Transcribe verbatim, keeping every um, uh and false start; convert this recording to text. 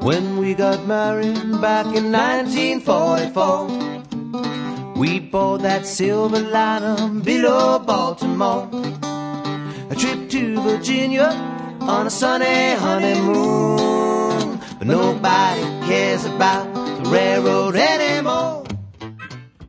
When we got married back in nineteen forty-four, we bought that silver liner below Baltimore. A trip to Virginia on a sunny honeymoon. But nobody cares about the railroad anymore.